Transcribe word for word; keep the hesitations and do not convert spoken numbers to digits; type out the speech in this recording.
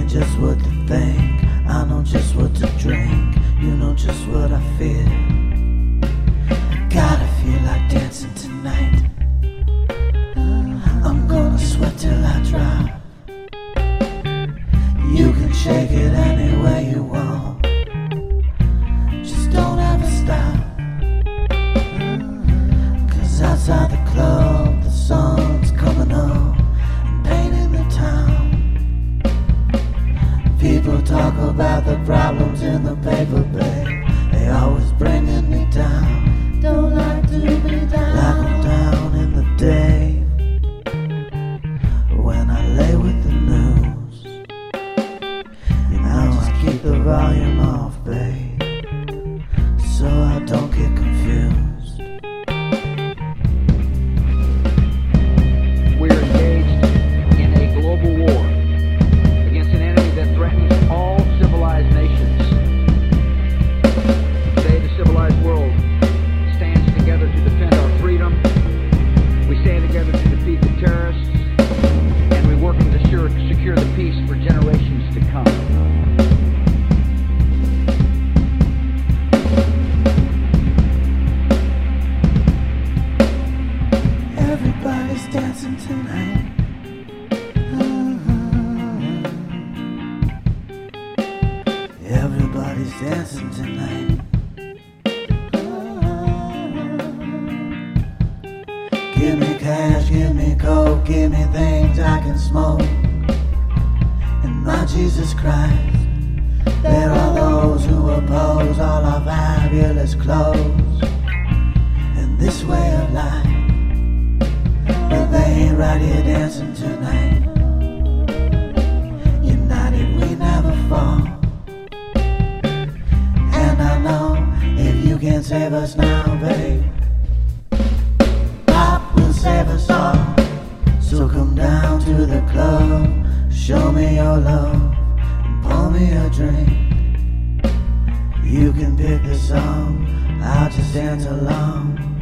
me just what to think. I know just what to drink. You know just what I feel. I gotta feel like dancing tonight. I'm gonna sweat till I drop. You can shake it any way you want. Just don't ever stop. Cause outside the club the sun's coming up and painting the town. People talk about the problems in the paper, babe. They always bringing me down. Don't like to be down. Like I'm down in the day when I lay with the news. You know I keep the volume off, babe, so I don't get confused. We're engaged in a global war against an enemy that threatens all civilized nations. Today, the civilized world stands together to defend our freedom. We stand together to defeat the terrorists, and we're working to secure, secure the peace for generations to come. Everybody's dancing tonight. Everybody's dancing tonight. Give me cash, give me coke, give me things I can smoke. And my Jesus Christ, there are those who oppose all our fabulous clothes and this way of life. But they ain't right here dancing tonight. United we never fall. And I know if you can't save us now, babe, Pop will save us all. So come down to the club, show me your love, and pour me a drink. You can pick the song, I'll just dance along.